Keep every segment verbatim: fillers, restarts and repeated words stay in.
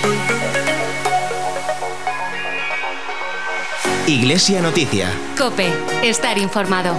Iglesia Noticia. COPE. Estar informado.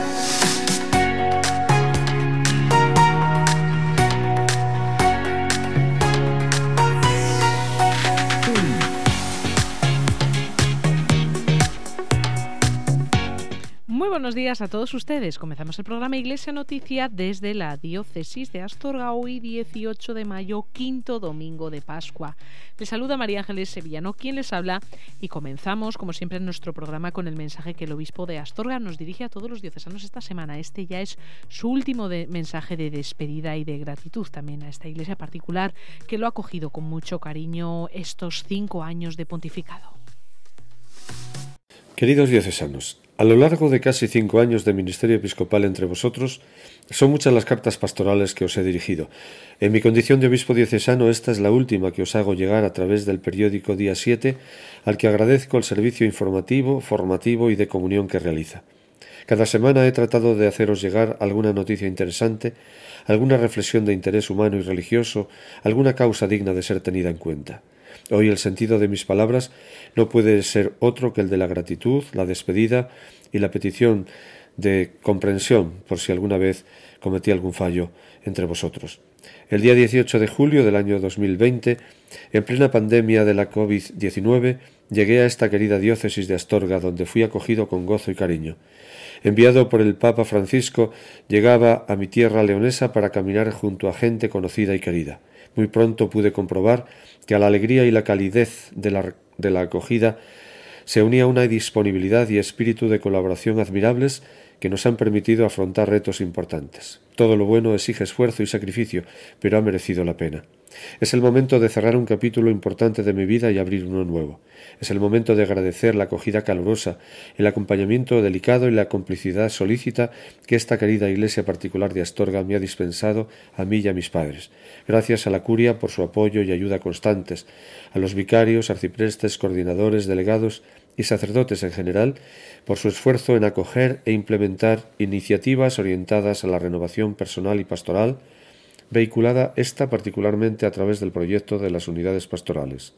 Muy buenos días a todos ustedes. Comenzamos el programa Iglesia Noticia desde la Diócesis de Astorga, hoy dieciocho de mayo, quinto domingo de Pascua. Les saluda María Ángeles Sevillano, quien les habla, y comenzamos, como siempre, nuestro programa con el mensaje que el obispo de Astorga nos dirige a todos los diocesanos esta semana. Este ya es su último de mensaje de despedida y de gratitud también a esta iglesia particular que lo ha acogido con mucho cariño estos cinco años de pontificado. Queridos diocesanos, a lo largo de casi cinco años de ministerio episcopal entre vosotros, son muchas las cartas pastorales que os he dirigido. En mi condición de obispo diocesano, esta es la última que os hago llegar a través del periódico Día siete, al que agradezco el servicio informativo, formativo y de comunión que realiza. Cada semana he tratado de haceros llegar alguna noticia interesante, alguna reflexión de interés humano y religioso, alguna causa digna de ser tenida en cuenta. Hoy el sentido de mis palabras no puede ser otro que el de la gratitud, la despedida y la petición de comprensión por si alguna vez cometí algún fallo entre vosotros. El día dieciocho de julio del año dos mil veinte, en plena pandemia de la covid diecinueve, llegué a esta querida diócesis de Astorga, donde fui acogido con gozo y cariño. Enviado por el Papa Francisco, llegaba a mi tierra leonesa para caminar junto a gente conocida y querida. Muy pronto pude comprobar que a la alegría y la calidez de la, de la acogida se unía una disponibilidad y espíritu de colaboración admirables que nos han permitido afrontar retos importantes. Todo lo bueno exige esfuerzo y sacrificio, pero ha merecido la pena. Es el momento de cerrar un capítulo importante de mi vida y abrir uno nuevo. Es el momento de agradecer la acogida calurosa, el acompañamiento delicado y la complicidad solícita que esta querida iglesia particular de Astorga me ha dispensado a mí y a mis padres. Gracias a la curia por su apoyo y ayuda constantes, a los vicarios, arciprestes, coordinadores, delegados y sacerdotes en general, por su esfuerzo en acoger e implementar iniciativas orientadas a la renovación personal y pastoral, vehiculada esta particularmente a través del proyecto de las unidades pastorales.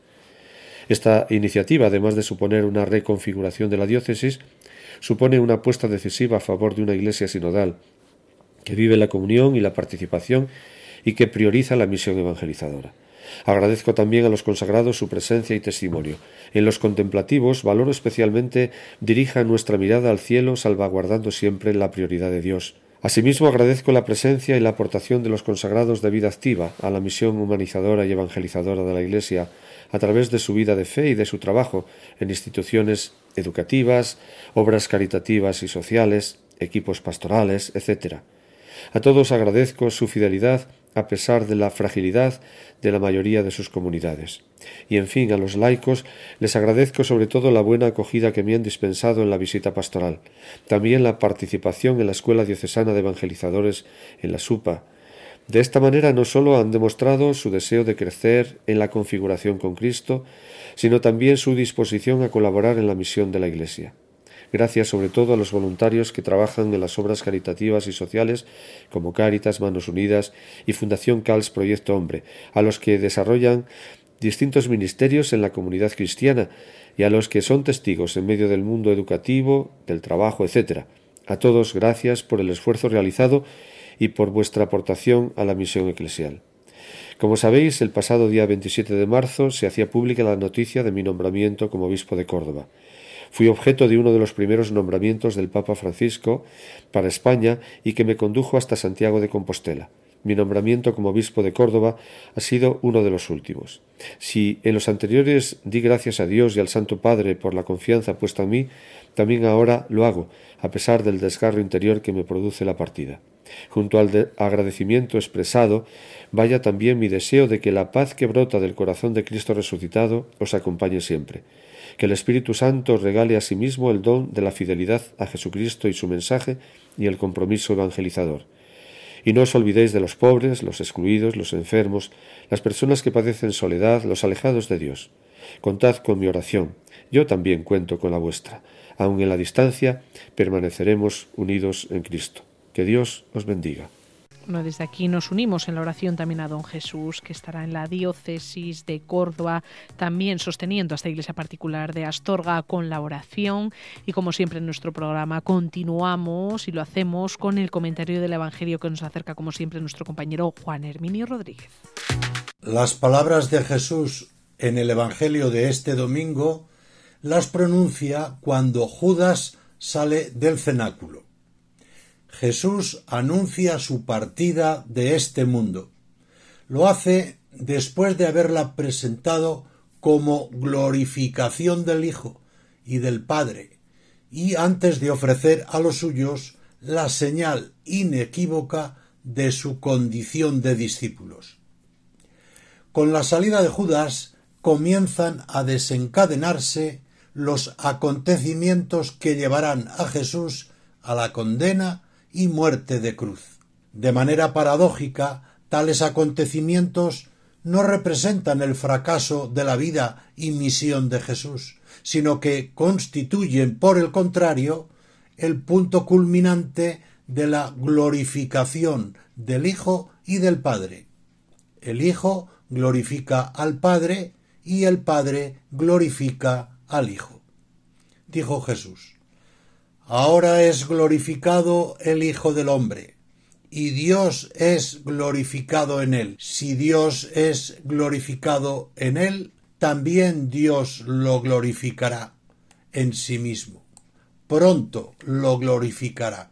Esta iniciativa, además de suponer una reconfiguración de la diócesis, supone una apuesta decisiva a favor de una iglesia sinodal que vive la comunión y la participación y que prioriza la misión evangelizadora. Agradezco también a los consagrados su presencia y testimonio. En los contemplativos valoro especialmente dirija nuestra mirada al cielo, salvaguardando siempre la prioridad de Dios. Asimismo, agradezco la presencia y la aportación de los consagrados de vida activa a la misión humanizadora y evangelizadora de la Iglesia a través de su vida de fe y de su trabajo en instituciones educativas, obras caritativas y sociales, equipos pastorales, etcétera. A todos agradezco su fidelidad a pesar de la fragilidad de la mayoría de sus comunidades. Y en fin, a los laicos les agradezco sobre todo la buena acogida que me han dispensado en la visita pastoral, también la participación en la Escuela Diocesana de Evangelizadores en la SUPA. De esta manera no solo han demostrado su deseo de crecer en la configuración con Cristo, sino también su disposición a colaborar en la misión de la Iglesia. Gracias sobre todo a los voluntarios que trabajan en las obras caritativas y sociales como Cáritas, Manos Unidas y Fundación C A L S Proyecto Hombre, a los que desarrollan distintos ministerios en la comunidad cristiana y a los que son testigos en medio del mundo educativo, del trabajo, etcétera. A todos gracias por el esfuerzo realizado y por vuestra aportación a la misión eclesial. Como sabéis, el pasado día veintisiete de marzo se hacía pública la noticia de mi nombramiento como obispo de Córdoba. Fui objeto de uno de los primeros nombramientos del Papa Francisco para España y que me condujo hasta Santiago de Compostela. Mi nombramiento como obispo de Córdoba ha sido uno de los últimos. Si en los anteriores di gracias a Dios y al Santo Padre por la confianza puesta en mí, también ahora lo hago, a pesar del desgarro interior que me produce la partida. Junto al agradecimiento expresado, vaya también mi deseo de que la paz que brota del corazón de Cristo resucitado os acompañe siempre. Que el Espíritu Santo os regale a sí mismo el don de la fidelidad a Jesucristo y su mensaje y el compromiso evangelizador. Y no os olvidéis de los pobres, los excluidos, los enfermos, las personas que padecen soledad, los alejados de Dios. Contad con mi oración. Yo también cuento con la vuestra. Aun en la distancia, permaneceremos unidos en Cristo. Que Dios os bendiga. Bueno, desde aquí nos unimos en la oración también a don Jesús, que estará en la diócesis de Córdoba, también sosteniendo a esta iglesia particular de Astorga con la oración. Y como siempre en nuestro programa continuamos y lo hacemos con el comentario del Evangelio que nos acerca como siempre nuestro compañero Juan Herminio Rodríguez. Las palabras de Jesús en el Evangelio de este domingo las pronuncia cuando Judas sale del cenáculo. Jesús anuncia su partida de este mundo. Lo hace después de haberla presentado como glorificación del Hijo y del Padre, y antes de ofrecer a los suyos la señal inequívoca de su condición de discípulos. Con la salida de Judas comienzan a desencadenarse los acontecimientos que llevarán a Jesús a la condena y muerte de cruz. De manera paradójica, tales acontecimientos no representan el fracaso de la vida y misión de Jesús, sino que constituyen, por el contrario, el punto culminante de la glorificación del Hijo y del Padre. El Hijo glorifica al Padre y el Padre glorifica al Hijo. Dijo Jesús: Ahora es glorificado el Hijo del Hombre, y Dios es glorificado en él. Si Dios es glorificado en él, también Dios lo glorificará en sí mismo. Pronto lo glorificará.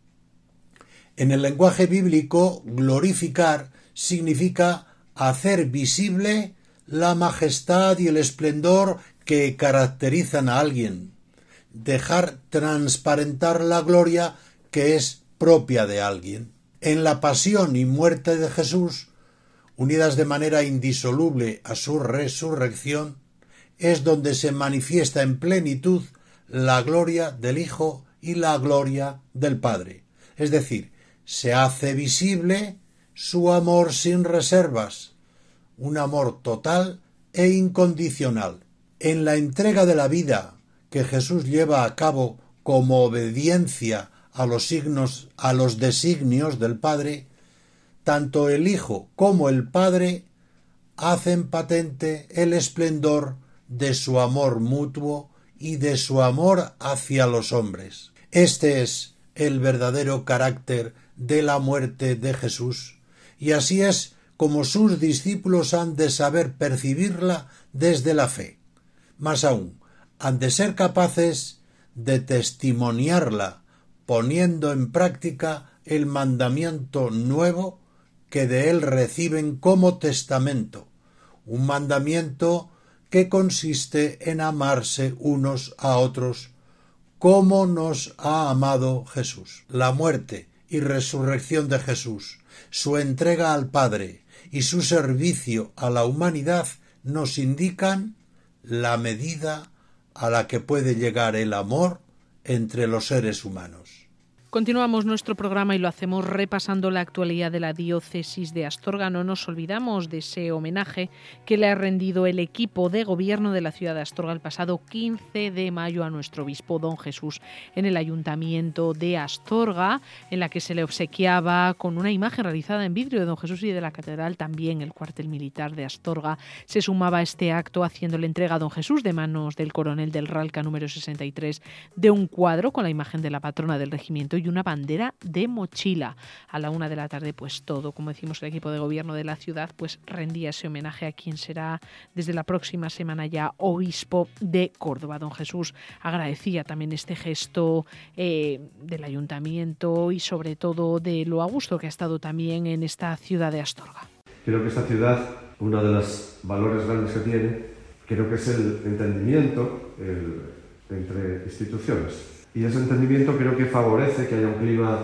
En el lenguaje bíblico, glorificar significa hacer visible la majestad y el esplendor que caracterizan a alguien, dejar transparentar la gloria que es propia de alguien. En la pasión y muerte de Jesús, unidas de manera indisoluble a su resurrección, es donde se manifiesta en plenitud la gloria del Hijo y la gloria del Padre. Es decir, se hace visible su amor sin reservas, un amor total e incondicional. En la entrega de la vida que Jesús lleva a cabo como obediencia a los signos, a los designios del Padre, tanto el Hijo como el Padre hacen patente el esplendor de su amor mutuo y de su amor hacia los hombres. Este es el verdadero carácter de la muerte de Jesús, y así es como sus discípulos han de saber percibirla desde la fe. Más aún, han de ser capaces de testimoniarla, poniendo en práctica el mandamiento nuevo que de él reciben como testamento, un mandamiento que consiste en amarse unos a otros como nos ha amado Jesús. La muerte y resurrección de Jesús, su entrega al Padre y su servicio a la humanidad nos indican la medida a la que puede llegar el amor entre los seres humanos. Continuamos nuestro programa y lo hacemos repasando la actualidad de la diócesis de Astorga. No nos olvidamos de ese homenaje que le ha rendido el equipo de gobierno de la ciudad de Astorga el pasado quince de mayo a nuestro obispo don Jesús en el ayuntamiento de Astorga, en la que se le obsequiaba con una imagen realizada en vidrio de don Jesús y de la catedral. También el cuartel militar de Astorga se sumaba a este acto haciéndole entrega a don Jesús de manos del coronel del Ralca número sesenta y tres de un cuadro con la imagen de la patrona del regimiento y una bandera de mochila. A la una de la tarde, pues todo, como decimos, el equipo de gobierno de la ciudad, pues rendía ese homenaje a quien será desde la próxima semana ya obispo de Córdoba. Don Jesús agradecía también este gesto eh, del ayuntamiento y sobre todo de lo a gusto que ha estado también en esta ciudad de Astorga. Creo que esta ciudad, uno de los valores grandes que tiene, creo que es el entendimiento el, entre instituciones. Y ese entendimiento creo que favorece que haya un clima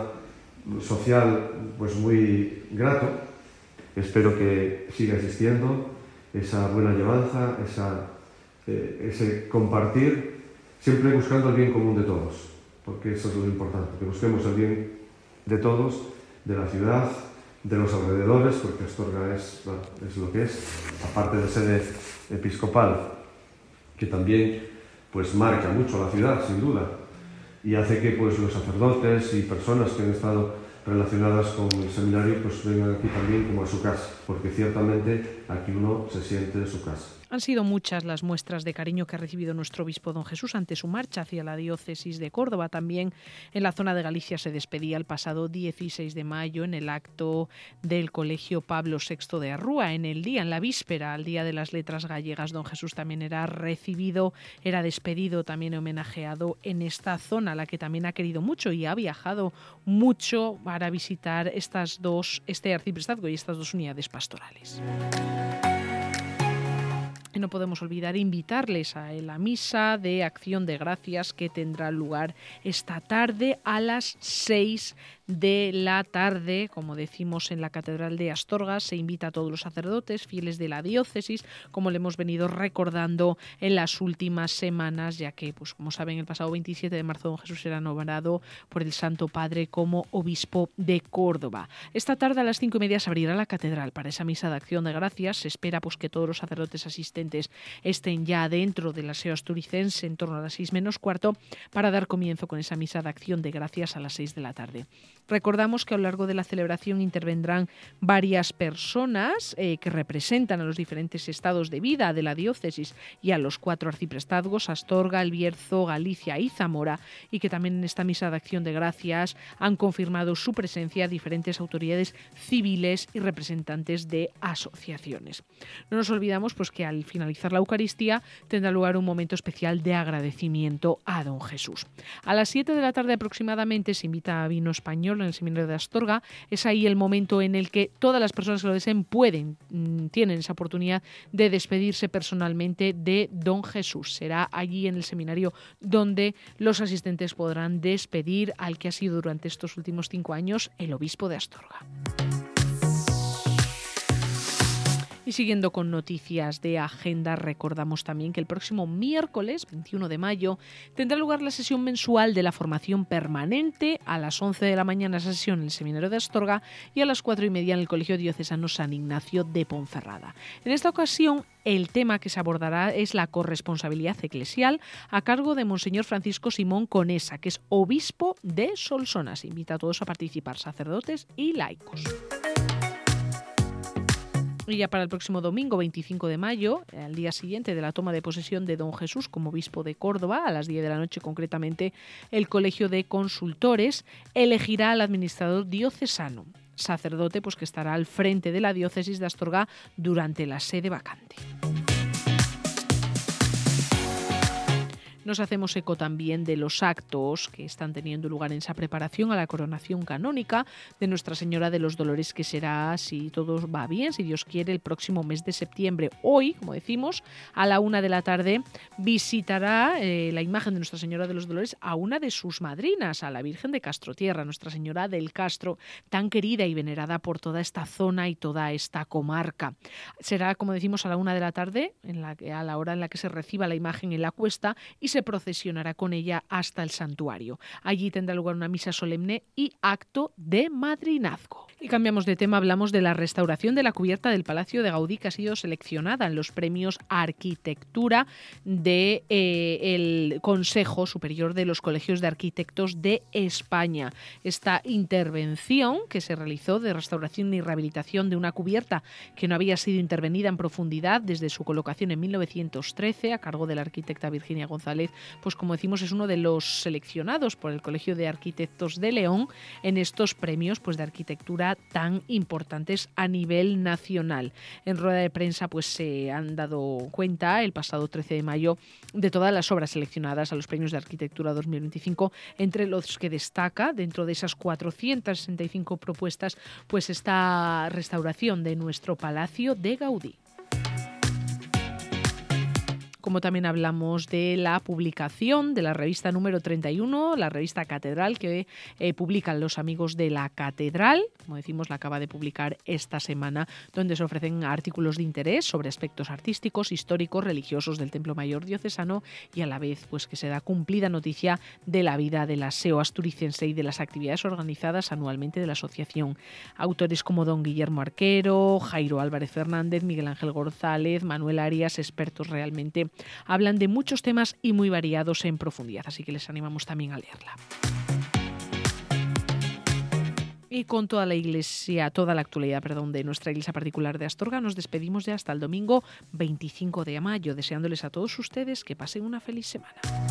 social pues muy grato. Espero que siga existiendo esa buena llevanza, esa, eh, ese compartir, siempre buscando el bien común de todos, porque eso es lo importante, que busquemos el bien de todos, de la ciudad, de los alrededores, porque Astorga es, bueno, es lo que es, aparte de sede episcopal, que también pues marca mucho la ciudad, sin duda, y hace que pues los sacerdotes y personas que han estado relacionadas con el seminario pues vengan aquí también como a su casa, porque ciertamente aquí uno se siente en su casa. Han sido muchas las muestras de cariño que ha recibido nuestro obispo don Jesús ante su marcha hacia la diócesis de Córdoba. También en la zona de Galicia se despedía el pasado dieciséis de mayo en el acto del Colegio Pablo sexto de Arrúa. En el día, en la víspera, al Día de las Letras Gallegas, don Jesús también era recibido, era despedido, también homenajeado en esta zona, a la que también ha querido mucho y ha viajado mucho para visitar estas dos, este arciprestazgo y estas dos unidades pastorales. Y no podemos olvidar invitarles a la misa de acción de gracias que tendrá lugar esta tarde a las seis de la tarde, como decimos en la Catedral de Astorga. Se invita a todos los sacerdotes fieles de la diócesis, como le hemos venido recordando en las últimas semanas, ya que, pues como saben, el pasado veintisiete de marzo don Jesús será nombrado por el Santo Padre como obispo de Córdoba. Esta tarde a las cinco y media se abrirá la catedral para esa misa de acción de gracias. Se espera pues que todos los sacerdotes asistentes estén ya dentro del aseo asturicense en torno a las seis menos cuarto para dar comienzo con esa misa de acción de gracias a las seis de la tarde. Recordamos que a lo largo de la celebración intervendrán varias personas eh, que representan a los diferentes estados de vida de la diócesis y a los cuatro arciprestazgos, Astorga, El Bierzo, Galicia y Zamora, y que también en esta misa de acción de gracias han confirmado su presencia diferentes autoridades civiles y representantes de asociaciones. No nos olvidamos pues que al finalizar la Eucaristía tendrá lugar un momento especial de agradecimiento a don Jesús. A las siete de la tarde aproximadamente se invita a vino español en el seminario de Astorga. Es ahí el momento en el que todas las personas que lo deseen pueden, tienen esa oportunidad de despedirse personalmente de don Jesús. Será allí en el seminario donde los asistentes podrán despedir al que ha sido durante estos últimos cinco años el obispo de Astorga. Y siguiendo con noticias de agenda, recordamos también que el próximo miércoles veintiuno de mayo tendrá lugar la sesión mensual de la formación permanente. A las once de la mañana esa sesión en el seminario de Astorga y a las cuatro y media en el Colegio Diocesano San Ignacio de Ponferrada. En esta ocasión el tema que se abordará es la corresponsabilidad eclesial a cargo de Monseñor Francisco Simón Conesa, que es obispo de Solsona. Se invita a todos a participar, sacerdotes y laicos. Y ya para el próximo domingo, veinticinco de mayo, al día siguiente de la toma de posesión de don Jesús como obispo de Córdoba, a las diez de la noche concretamente, el Colegio de Consultores elegirá al administrador diocesano, sacerdote pues que estará al frente de la diócesis de Astorga durante la sede vacante. Nos hacemos eco también de los actos que están teniendo lugar en esa preparación a la coronación canónica de Nuestra Señora de los Dolores, que será, si todo va bien, si Dios quiere, el próximo mes de septiembre. Hoy, como decimos, a la una de la tarde visitará eh, la imagen de Nuestra Señora de los Dolores a una de sus madrinas, a la Virgen de Castrotierra, Nuestra Señora del Castro, tan querida y venerada por toda esta zona y toda esta comarca. Será, como decimos, a la una de la tarde, en la, a la hora en la que se reciba la imagen en la cuesta, y se procesionará con ella hasta el santuario. Allí tendrá lugar una misa solemne y acto de madrinazgo. Y cambiamos de tema, hablamos de la restauración de la cubierta del Palacio de Gaudí, que ha sido seleccionada en los premios Arquitectura del de, Consejo Superior de los Colegios de Arquitectos de España. Esta intervención que se realizó de restauración y rehabilitación de una cubierta que no había sido intervenida en profundidad desde su colocación en mil novecientos trece a cargo de la arquitecta Virginia González, pues como decimos es uno de los seleccionados por el Colegio de Arquitectos de León en estos premios pues de arquitectura tan importantes a nivel nacional. En rueda de prensa pues se han dado cuenta el pasado trece de mayo de todas las obras seleccionadas a los premios de arquitectura dos mil veinticinco, entre los que destaca dentro de esas cuatrocientas sesenta y cinco propuestas pues esta restauración de nuestro Palacio de Gaudí. Como también hablamos de la publicación de la revista número treinta y uno, la revista Catedral, que eh, publican los amigos de la Catedral, como decimos, la acaba de publicar esta semana, donde se ofrecen artículos de interés sobre aspectos artísticos, históricos, religiosos del Templo Mayor Diocesano y a la vez pues que se da cumplida noticia de la vida del aseo asturicense y de las actividades organizadas anualmente de la asociación. Autores como don Guillermo Arquero, Jairo Álvarez Fernández, Miguel Ángel González, Manuel Arias, expertos realmente, hablan de muchos temas y muy variados en profundidad, así que les animamos también a leerla. Y con toda la iglesia, toda la actualidad, perdón, de nuestra iglesia particular de Astorga, nos despedimos ya hasta el domingo veinticinco de mayo, deseándoles a todos ustedes que pasen una feliz semana.